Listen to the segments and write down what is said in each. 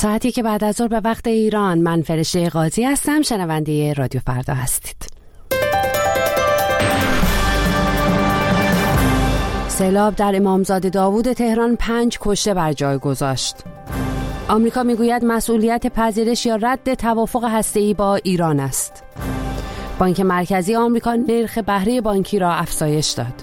ساعتی که بعد از ظهر به وقت ایران. من فرشته قاضی هستم، شنونده رادیو فردا هستید. سیلاب در امامزاده داوود تهران 5 کشته بر جای گذاشت. آمریکا میگوید مسئولیت پذیرش یا رد توافق هسته‌ای با ایران است. بانک مرکزی آمریکا نرخ بهره بانکی را افزایش داد.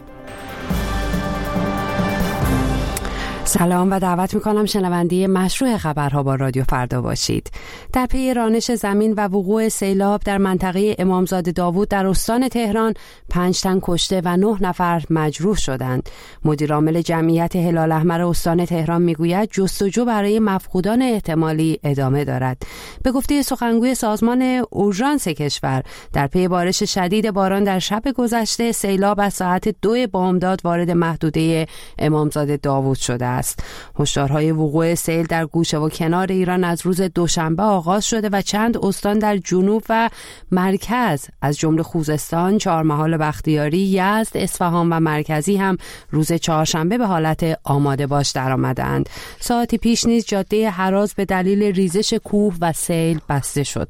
سلام و دعوت میکنم شنونده مشروع خبرها با رادیو فردا باشید. در پی رانش زمین و وقوع سیلاب در منطقه امامزاده داوود در استان تهران 5 تن کشته و 9 نفر مجروح شدند. مدیرعامل جمعیت هلال احمر استان تهران میگوید جستجو برای مفقودان احتمالی ادامه دارد. به گفته سخنگوی سازمان اورژانس کشور، در پی بارش شدید باران در شب گذشته سیلاب از ساعت 2 بامداد وارد محدوده امامزاده داوود شده است. هشدارهای وقوع سیل در گوشه و کنار ایران از روز دوشنبه آغاز شده و چند استان در جنوب و مرکز از جمله خوزستان، چهارمحال بختیاری، یزد، اصفهان و مرکزی هم روز چهارشنبه به حالت آماده باش درآمدند. ساعتی پیش نیز جاده هراز به دلیل ریزش کوه و سیل بسته شد.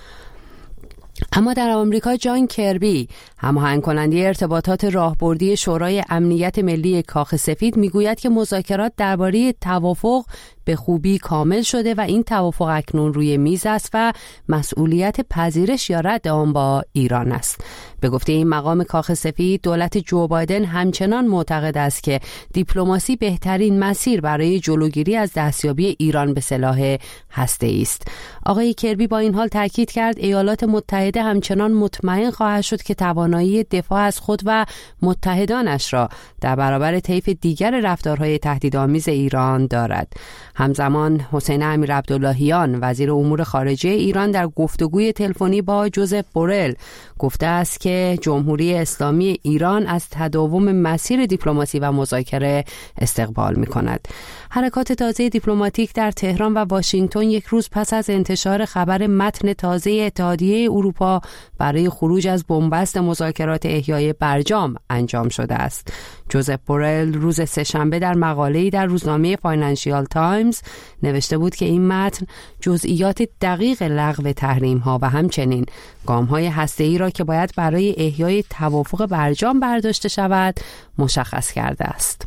اما در آمریکا جان کربی، هماهنگ کننده ارتباطات راهبردی شورای امنیت ملی کاخ سفید، میگوید که مذاکرات درباره توافق به خوبی کامل شده و این توافق اکنون روی میز است و مسئولیت پذیرش یا رد آن با ایران است. به گفته این مقام کاخ سفید، دولت جو بایدن همچنان معتقد است که دیپلماسی بهترین مسیر برای جلوگیری از دستیابی ایران به سلاح هسته‌ای است. آقای کربی با این حال تاکید کرد ایالات متحده همچنان مطمئن خواهد شد که توانایی دفاع از خود و متحدانش را در برابر طیف دیگر رفتارهای تهدیدآمیز ایران دارد. همزمان حسین امیرعبداللهیان، وزیر امور خارجه ایران، در گفتگوی تلفنی با جوزف بورل گفته است که جمهوری اسلامی ایران از تداوم مسیر دیپلماسی و مذاکره استقبال می‌کند. حرکات تازه دیپلماتیک در تهران و واشنگتن یک روز پس از انتشار خبر متن تازه اتحادیه اروپا برای خروج از بنبست مذاکرات احیای برجام انجام شده است. جوزف بورل روز سه‌شنبه در مقاله‌ای در روزنامه فاینانشیال تایمز نوشته بود که این متن جزئیات دقیق لغو تحریم‌ها و همچنین گام‌های هسته‌ای را که باید برای احیای توافق برجام برداشته شود مشخص کرده است.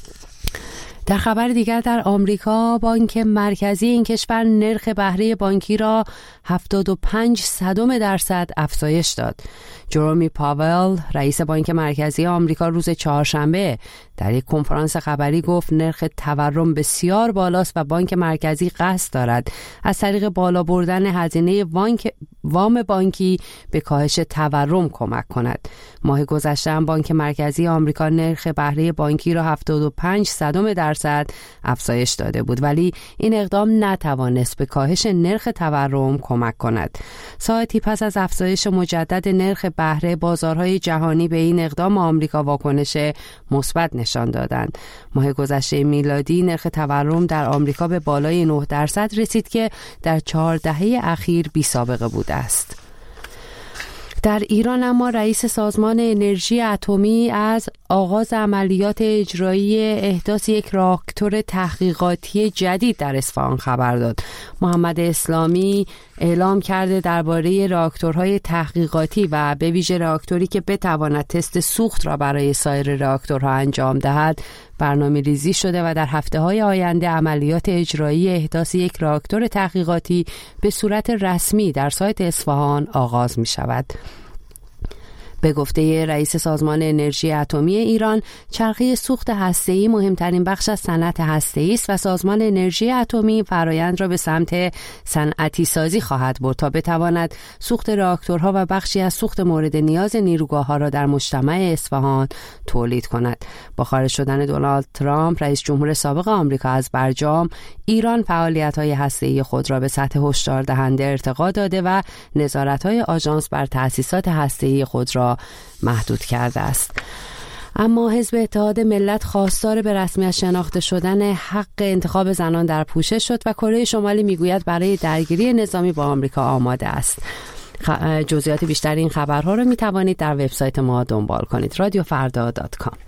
در خبر دیگر، در آمریکا بانک مرکزی این کشور نرخ بهره بانکی را 0.75% افزایش داد. جرومی پاول، رئیس بانک مرکزی آمریکا، روز چهارشنبه در یک کنفرانس خبری گفت نرخ تورم بسیار بالاست و بانک مرکزی قصد دارد از طریق بالا بردن هزینه وام بانکی به کاهش تورم کمک کند. ماه گذشته بانک مرکزی آمریکا نرخ بهره بانکی را 0.75% افزایش داده بود، ولی این اقدام نتوانست به کاهش نرخ تورم کمک کند. ساعتی پس از افزایش مجدد نرخ بهره، بازارهای جهانی به این اقدام آمریکا واکنش مثبت نشان دادند. ماه گذشته میلادی نرخ تورم در آمریکا به بالای 9% رسید که در 4 دهه اخیر بی‌سابقه بوده است. در ایران اما رئیس سازمان انرژی اتمی از آغاز عملیات اجرایی احداث یک راکتور تحقیقاتی جدید در اصفهان خبر داد. محمد اسلامی اعلام کرده درباره راکتورهای تحقیقاتی و به ویژه راکتوری که بتواند تست سوخت را برای سایر راکتورها انجام دهد برنامه‌ریزی شده و در هفته‌های آینده عملیات اجرایی احداث یک راکتور تحقیقاتی به صورت رسمی در سایت اصفهان آغاز می‌شود. به گفته رئیس سازمان انرژی اتمی ایران، چرخه سوخت هسته‌ای مهمترین بخش از صنعت هسته‌ای است و سازمان انرژی اتمی فرآیند را به سمت صنعتی سازی خواهد برد تا بتواند سوخت راکتورها و بخشی از سوخت مورد نیاز نیروگاه‌ها را در مجتمع اصفهان تولید کند. با خارج شدن دونالد ترامپ، رئیس جمهور سابق آمریکا، از برجام، ایران فعالیت‌های هسته‌ای خود را به سطح هشدار دهنده ارتقا داده و نظارت‌های آژانس بر تأسیسات هسته‌ای خود را محدود کرده است. اما حزب اتحاد ملت خواستار به رسمیت شناخته شدن حق انتخاب زنان در پوشش شد و کره شمالی میگوید برای درگیری نظامی با آمریکا آماده است. جزئیات بیشتر این خبرها را می توانید در وبسایت ما دنبال کنید. رادیوفردا.com